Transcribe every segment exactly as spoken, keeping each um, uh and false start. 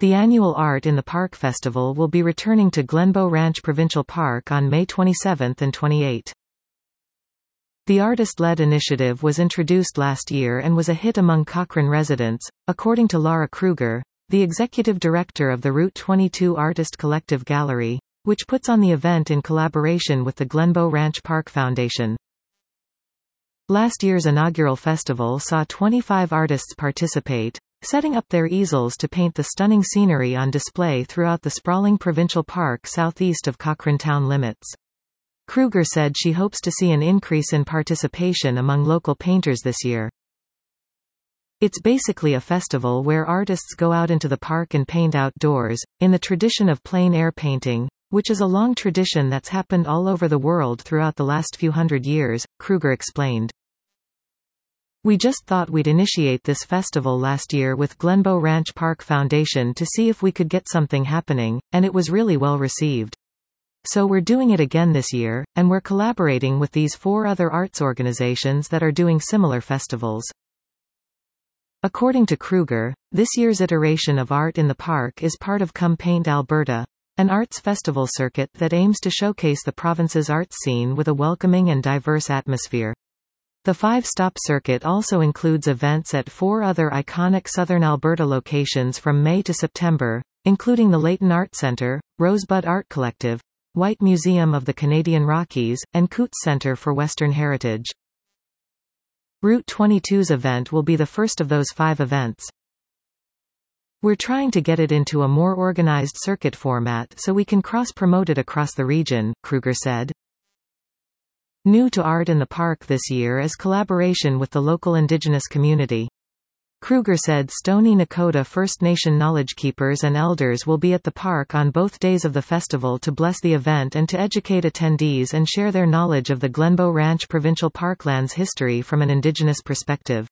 The annual Art in the Park Festival will be returning to Glenbow Ranch Provincial Park on May twenty-seventh and twenty-eighth. The artist-led initiative was introduced last year and was a hit among Cochrane residents, according to Laura Kruger, the executive director of the Route twenty-two Artist Collective Gallery, which puts on the event in collaboration with the Glenbow Ranch Park Foundation. Last year's inaugural festival saw twenty-five artists participate, setting up their easels to paint the stunning scenery on display throughout the sprawling provincial park southeast of Cochrane town limits. Kruger said she hopes to see an increase in participation among local painters this year. It's basically a festival where artists go out into the park and paint outdoors, in the tradition of plein air painting, which is a long tradition that's happened all over the world throughout the last few hundred years, Kruger explained. We just thought we'd initiate this festival last year with Glenbow Ranch Park Foundation to see if we could get something happening, and it was really well received. So we're doing it again this year, and we're collaborating with these four other arts organizations that are doing similar festivals. According to Kruger, this year's iteration of Art in the Park is part of Come Paint Alberta, an arts festival circuit that aims to showcase the province's arts scene with a welcoming and diverse atmosphere. The five-stop circuit also includes events at four other iconic southern Alberta locations from May to September, including the Leighton Art Centre, Rosebud Art Collective, White Museum of the Canadian Rockies, and Cootes Centre for Western Heritage. Route twenty-two's event will be the first of those five events. We're trying to get it into a more organized circuit format so we can cross-promote it across the region, Kruger said. New to Art in the Park this year is collaboration with the local Indigenous community. Kruger said Stoney Nakoda First Nation knowledge keepers and elders will be at the park on both days of the festival to bless the event and to educate attendees and share their knowledge of the Glenbow Ranch Provincial Parkland's history from an Indigenous perspective.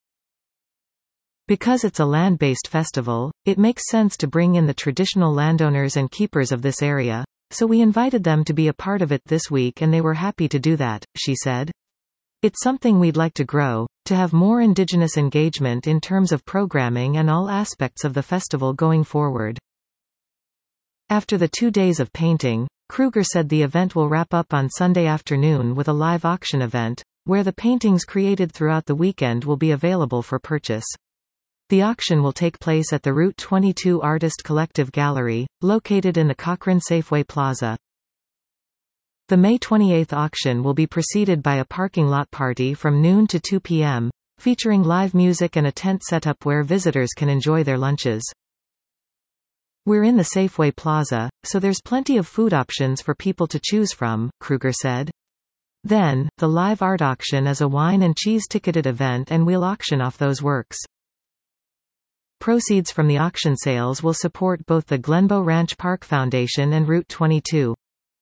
Because it's a land-based festival, it makes sense to bring in the traditional landowners and keepers of this area, so we invited them to be a part of it this week and they were happy to do that, she said. It's something we'd like to grow, to have more Indigenous engagement in terms of programming and all aspects of the festival going forward. After the two days of painting, Kruger said the event will wrap up on Sunday afternoon with a live auction event, where the paintings created throughout the weekend will be available for purchase. The auction will take place at the Route twenty-two Artist Collective Gallery, located in the Cochrane Safeway Plaza. The May twenty-eighth auction will be preceded by a parking lot party from noon to two p m, featuring live music and a tent setup where visitors can enjoy their lunches. We're in the Safeway Plaza, so there's plenty of food options for people to choose from, Kruger said. Then, the live art auction is a wine and cheese ticketed event and we'll auction off those works. Proceeds from the auction sales will support both the Glenbow Ranch Park Foundation and Route twenty-two.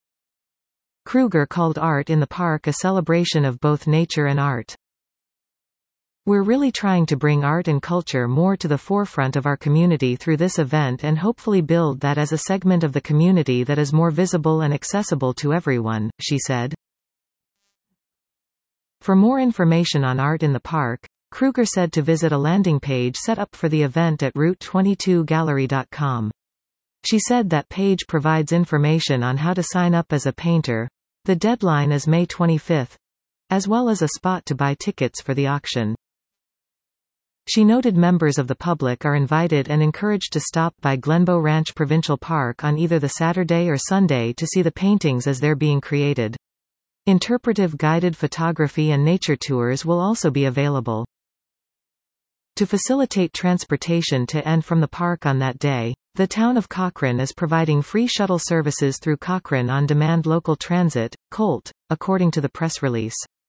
Kruger called Art in the Park a celebration of both nature and art. We're really trying to bring art and culture more to the forefront of our community through this event and hopefully build that as a segment of the community that is more visible and accessible to everyone, she said. For more information on Art in the Park, Kruger said to visit a landing page set up for the event at route twenty-two gallery dot com. She said that page provides information on how to sign up as a painter. The deadline is May twenty-fifth, as well as a spot to buy tickets for the auction. She noted members of the public are invited and encouraged to stop by Glenbow Ranch Provincial Park on either the Saturday or Sunday to see the paintings as they're being created. Interpretive guided photography and nature tours will also be available. To facilitate transportation to and from the park on that day, the town of Cochrane is providing free shuttle services through Cochrane On Demand Local Transit, COLT, according to the press release.